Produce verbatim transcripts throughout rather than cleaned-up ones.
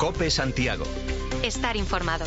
COPE Santiago. Estar informado.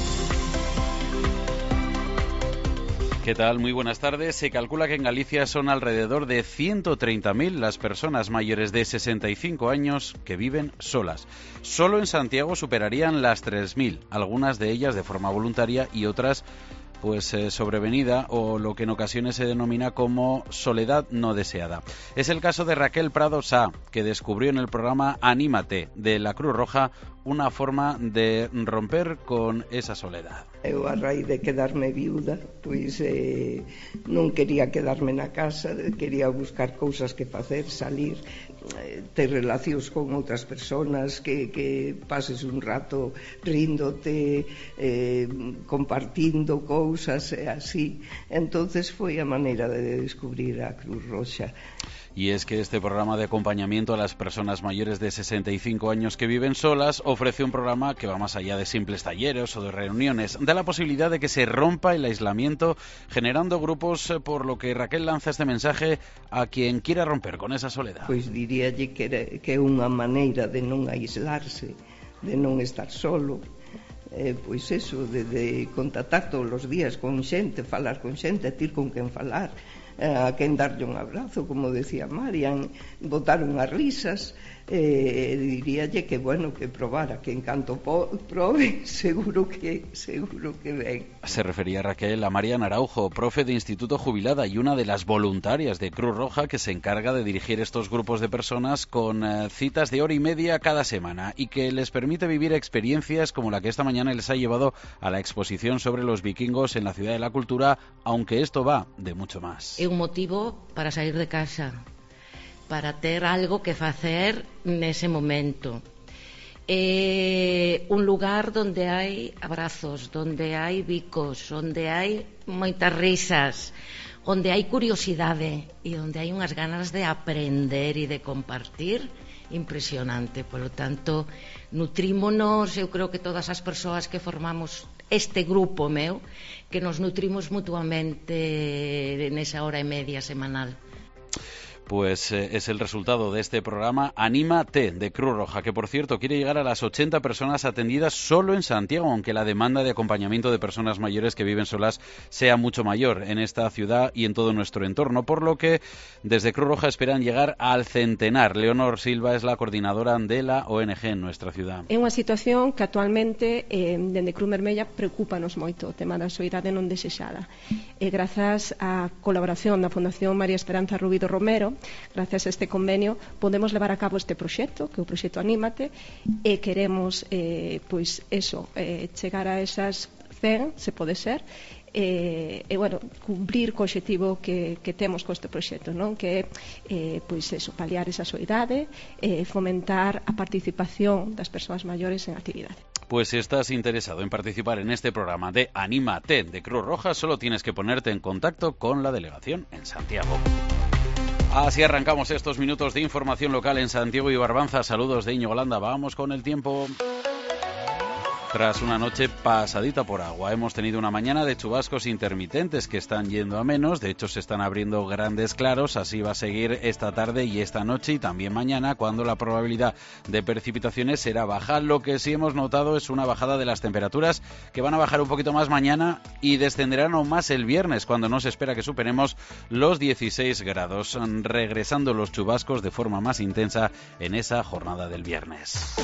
¿Qué tal? Muy buenas tardes. Se calcula que en Galicia son alrededor de ciento treinta mil las personas mayores de sesenta y cinco años que viven solas. Solo en Santiago superarían las tres mil, algunas de ellas de forma voluntaria y otras pues eh, sobrevenida o lo que en ocasiones se denomina como soledad no deseada. Es el caso de Raquel Prado Sá, que descubrió en el programa Anímate de la Cruz Roja una forma de romper con esa soledad. Eu, a raíz de quedarme viuda, pois eh, non quería quedarme na casa, quería buscar cousas que facer, salir, eh, ter relacións con outras persoas, que, que pases un rato ríndote, eh, compartindo cousas, e así. Entonces foi a maneira de descubrir a Cruz Roxa. Y es que este programa de acompañamiento a las personas mayores de sesenta y cinco años que viven solas ofrece un programa que va más allá de simples talleres o de reuniones. Da la posibilidad de que se rompa el aislamiento generando grupos, por lo que Raquel lanza este mensaje a quien quiera romper con esa soledad. Pois diríalle que, era, que é unha maneira de non aislarse, de non estar solo. Eh, pois eso, de, de contactar todos os días con xente, falar con xente, ter con quen falar, a quen darlle un abrazo, como decía Marian, botar unhas risas, eh, diríalle que bueno, que probara, que en canto po, probe, seguro que seguro que ven. Se refería Raquel a Marian Araujo, profe de instituto jubilada y una de las voluntarias de Cruz Roja que se encarga de dirigir estos grupos de personas con eh, citas de hora y media cada semana y que les permite vivir experiencias como la que esta mañana les ha llevado a la exposición sobre los vikingos en la Ciudad de la Cultura, aunque esto va de mucho más. É un motivo para sair de casa, para ter algo que facer nese momento. É un lugar donde hai abrazos, donde hai bicos, onde hai moitas risas, onde hai curiosidade e onde hai unhas ganas de aprender e de compartir impresionante. Por lo tanto, nutrímonos, eu creo que todas as persoas que formamos este grupo meu, que nos nutrimos mutuamente nesa hora e media semanal. Pues eh, es el resultado de este programa Anímate de Cruz Roja, que por cierto quiere llegar a las ochenta personas atendidas solo en Santiago, aunque la demanda de acompañamiento de personas mayores que viven solas sea mucho mayor en esta ciudad y en todo nuestro entorno, por lo que desde Cruz Roja esperan llegar al centenar. Leonor Silva es la coordinadora de la O N G en nuestra ciudad. É unha situación que actualmente eh, dende Cruz Vermella preocúpanos moito o tema da soidade non desexada. E grazas á colaboración da Fundación María Esperanza Rubido Romero, gracias a este convenio podemos levar a cabo este proxecto, que é o proxecto Anímate, e queremos eh, pois eso, eh, chegar a esas cen, se pode ser, e, e bueno, cumprir co obxectivo que, que temos co este proxecto, non? Que é eh, pois eso, paliar esa soidade, e fomentar a participación das persoas maiores en actividade. Pues si estás interesado en participar en este programa de Anímate de Cruz Roja, solo tienes que ponerte en contacto con la delegación en Santiago. Así arrancamos estos minutos de información local en Santiago y Barbanza. Saludos de Íñigo Landa. Vamos con el tiempo. Tras una noche pasadita por agua, hemos tenido una mañana de chubascos intermitentes que están yendo a menos. De hecho, se están abriendo grandes claros. Así va a seguir esta tarde y esta noche y también mañana, cuando la probabilidad de precipitaciones será baja. Lo que sí hemos notado es una bajada de las temperaturas que van a bajar un poquito más mañana y descenderán aún más el viernes, cuando no se espera que superemos los dieciséis grados, regresando los chubascos de forma más intensa en esa jornada del viernes.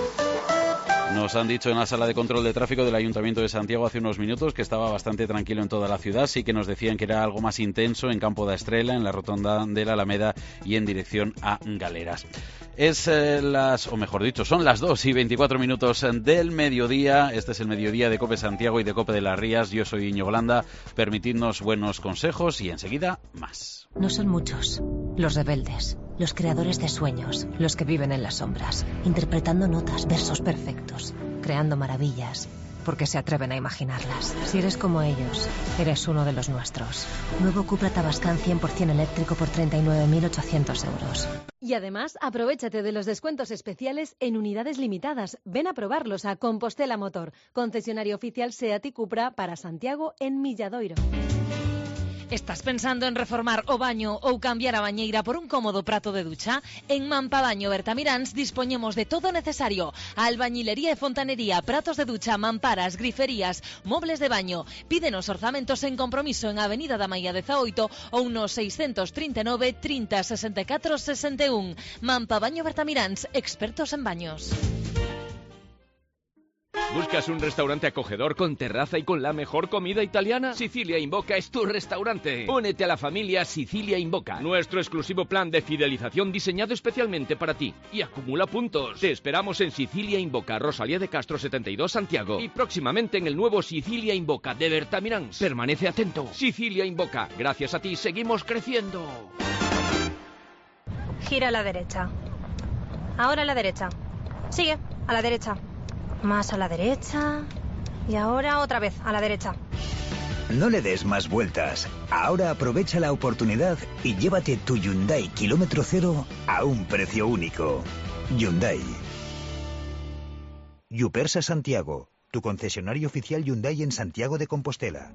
Nos han dicho en la sala de control de tráfico del Ayuntamiento de Santiago hace unos minutos que estaba bastante tranquilo en toda la ciudad. Sí que nos decían que era algo más intenso en Campo da Estrela, en la rotonda de la Alameda y en dirección a Galeras. Es eh, las, o mejor dicho, son las dos y veinticuatro minutos del mediodía. Este es el mediodía de COPE Santiago y de COPE de las Rías. Yo soy Íñigo Landa. Permitidnos buenos consejos y enseguida más. No son muchos los rebeldes, los creadores de sueños, los que viven en las sombras, interpretando notas, versos perfectos, creando maravillas, porque se atreven a imaginarlas. Si eres como ellos, eres uno de los nuestros. Nuevo Cupra Tabascan cien por ciento eléctrico por treinta y nueve mil ochocientos euros. Y además, aprovéchate de los descuentos especiales en unidades limitadas. Ven a probarlos a Compostela Motor, concesionario oficial SEAT y Cupra para Santiago en Milladoiro. Estás pensando en reformar o baño ou cambiar a bañeira por un cómodo prato de ducha? En Mampabaño Bertamiráns dispoñemos de todo o necesario: albañilería e fontanería, pratos de ducha, mamparas, griferías, mobles de baño. Pídenos orzamentos en compromiso en Avenida da Maia dezaoito ou no seiscentos trinta e nove trinta sesenta e catro sesenta e un. Mampabaño Bertamiráns, expertos en baños. ¿Buscas un restaurante acogedor con terraza y con la mejor comida italiana? Sicilia Invoca es tu restaurante. Únete a la familia Sicilia Invoca, nuestro exclusivo plan de fidelización diseñado especialmente para ti. Y acumula puntos. Te esperamos en Sicilia Invoca, Rosalía de Castro setenta y dos, Santiago. Y próximamente en el nuevo Sicilia Invoca de Bertamiráns. Permanece atento. Sicilia Invoca, gracias a ti seguimos creciendo. Gira a la derecha. Ahora a la derecha. Sigue, a la derecha. Más a la derecha. Y ahora otra vez a la derecha. No le des más vueltas. Ahora aprovecha la oportunidad y llévate tu Hyundai kilómetro cero a un precio único. Hyundai. Yupersa Santiago, tu concesionario oficial Hyundai en Santiago de Compostela.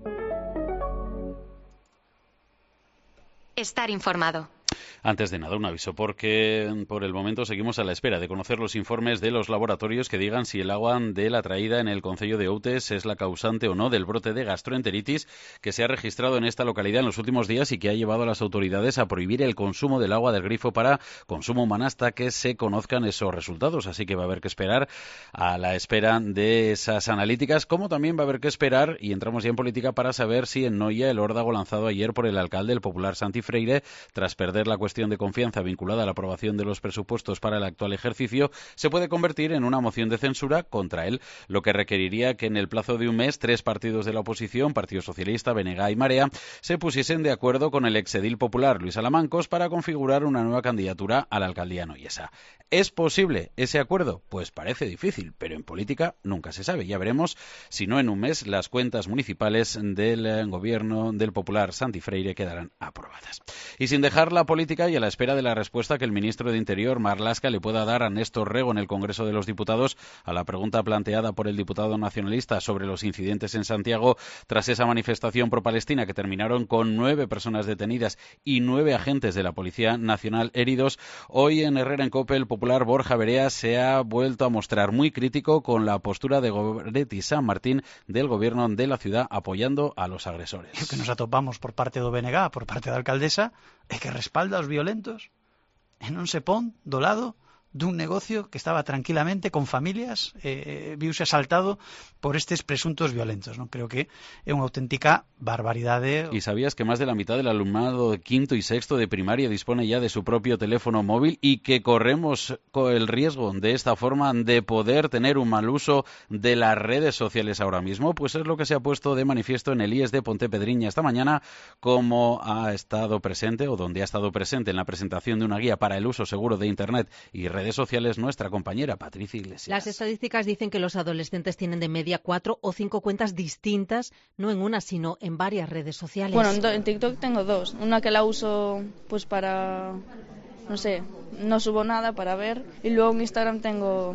Estar informado. Antes de nada, un aviso, porque por el momento seguimos a la espera de conocer los informes de los laboratorios que digan si el agua de la traída en el concello de Outes es la causante o no del brote de gastroenteritis que se ha registrado en esta localidad en los últimos días y que ha llevado a las autoridades a prohibir el consumo del agua del grifo para consumo humano hasta que se conozcan esos resultados. Así que va a haber que esperar a la espera de esas analíticas, como también va a haber que esperar, y entramos ya en política, para saber si en Noia el órdago lanzado ayer por el alcalde, el popular Santi Freire, tras perder la cuestión de confianza vinculada a la aprobación de los presupuestos para el actual ejercicio, se puede convertir en una moción de censura contra él, lo que requeriría que en el plazo de un mes tres partidos de la oposición, Partido Socialista, B N G y Marea, se pusiesen de acuerdo con el exedil popular Luis Alamancos para configurar una nueva candidatura a la alcaldía noyesa. ¿Es posible ese acuerdo? Pues parece difícil, pero en política nunca se sabe. Ya veremos si no en un mes las cuentas municipales del gobierno del popular Santi Freire quedarán aprobadas. Y sin dejar la política y a la espera de la respuesta que el ministro de Interior, Marlaska, le pueda dar a Néstor Rego en el Congreso de los Diputados a la pregunta planteada por el diputado nacionalista sobre los incidentes en Santiago tras esa manifestación pro-palestina que terminaron con nueve personas detenidas y nueve agentes de la Policía Nacional heridos, hoy en Herrera en Cope el popular Borja Verea se ha vuelto a mostrar muy crítico con la postura de Goretti San Martín del gobierno de la ciudad apoyando a los agresores. O que nos atopamos por parte do B N G, por parte da alcaldesa, é que respalda aos violentos e non se pon do lado dun negocio que estaba tranquilamente con familias, eh, viuse asaltado por estes presuntos violentos, ¿no? Creo que é unha auténtica barbaridade. ¿Y sabías que más de la mitad del alumnado de quinto y sexto de primaria dispone ya de su propio teléfono móvil y que corremos con el riesgo de esta forma de poder tener un mal uso de las redes sociales ahora mismo? Pues es lo que se ha puesto de manifiesto en el I E S de Pontepedriña esta mañana, como ha estado presente o donde ha estado presente en la presentación de una guía para el uso seguro de Internet y redes redes sociales nuestra compañera Patricia Iglesias. Las estadísticas dicen que los adolescentes tienen de media cuatro o cinco cuentas distintas, no en una, sino en varias redes sociales. Bueno, en TikTok tengo dos. Una que la uso pues para, no sé, no subo nada para ver. Y luego en Instagram tengo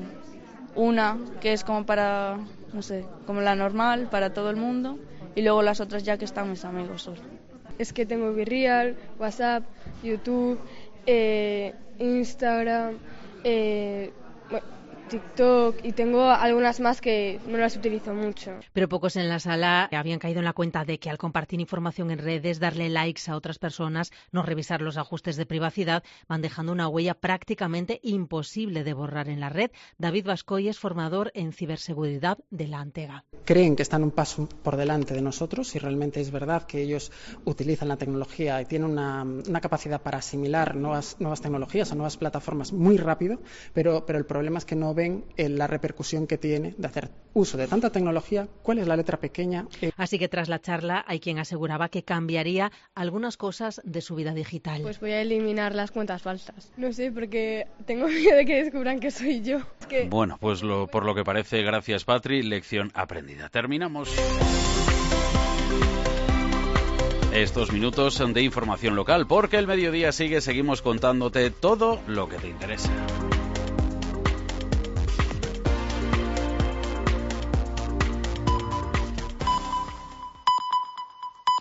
una que es como para, no sé, como la normal, para todo el mundo. Y luego las otras ya que están mis amigos solo. Es que tengo Virreal, WhatsApp, YouTube, eh, Instagram, eh, TikTok y tengo algunas más que no las utilizo mucho. Pero pocos en la sala habían caído en la cuenta de que al compartir información en redes, darle likes a otras personas, no revisar los ajustes de privacidad, van dejando una huella prácticamente imposible de borrar en la red. David Bascoy es formador en ciberseguridad de la Antega. Creen que están un paso por delante de nosotros y realmente es verdad que ellos utilizan la tecnología y tienen una, una capacidad para asimilar nuevas, nuevas tecnologías o nuevas plataformas muy rápido, pero, pero el problema es que no ven la repercusión que tiene de hacer uso de tanta tecnología. ¿Cuál es la letra pequeña? Así que tras la charla hay quien aseguraba que cambiaría algunas cosas de su vida digital. Pues voy a eliminar las cuentas falsas. No sé, porque tengo miedo de que descubran que soy yo. Es que... Bueno, pues lo, por lo que parece, gracias Patri, lección aprendida. Terminamos estos minutos de información local, porque el mediodía sigue, seguimos contándote todo lo que te interesa.